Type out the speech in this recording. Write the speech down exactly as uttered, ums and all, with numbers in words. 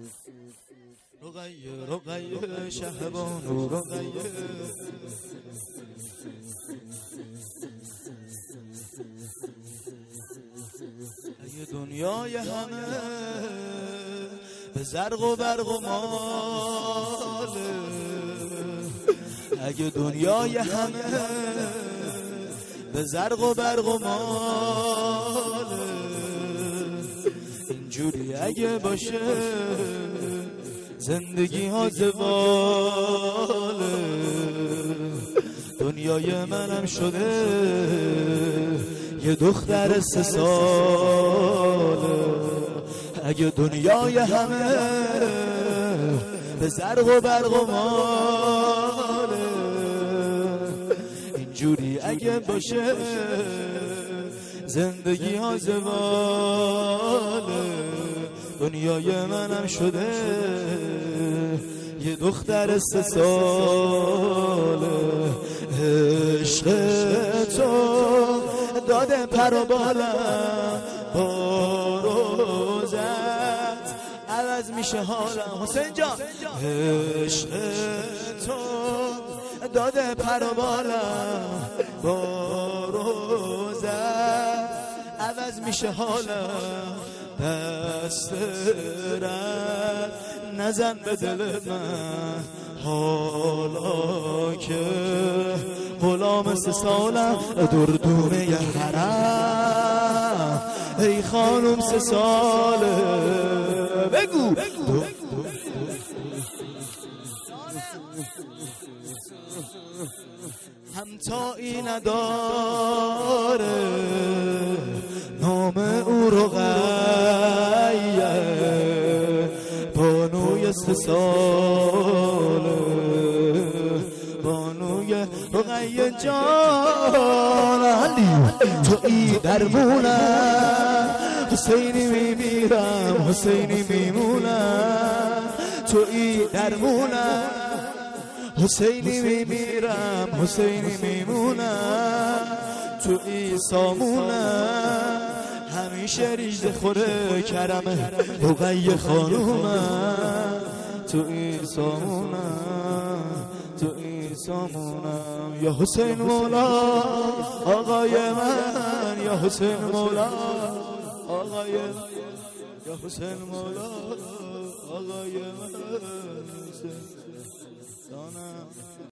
رقیه رقیه شهبان و رقیه اگه دنیای همه به زرق و برق و ماله، اگه دنیای همه به زرق و برق و ماله، اینجوری اگه باشه زندگی ها زواله. دنیای منم شده یه دختر سه ساله، اگه دنیای همه به زرق و برق و ماله، اینجوری اگه باشه زندگی ها زواله. دنیای منم شده یه دختر سه ساله. عشق تو داده پر و بالم، با روزت عوض میشه حالم. حسین جان عشق تو داده پر و بالم، با روزت عوض میشه حالم. دست رد نزن به دل من حالا که غلام سه سالم دردونه ی حرم. ای خانم سه ساله بگو همتایی نداره، نام او رقیه، بانوی سه ساله، بانوی رقیه جان. علی تو ای درمونم، حسینی میمیرم، حسینی میمونم. تو ای درمونم، حسینی میمیرم، حسینی میمونم. تو ای سامونم، همیشه ریزه خوره کرمه رقیه خانومم. تو ای سامونم، تو ای سامونم. یا حسین مولا آقای من، یا حسین مولا آقای من، یا حسین مولا آقای من.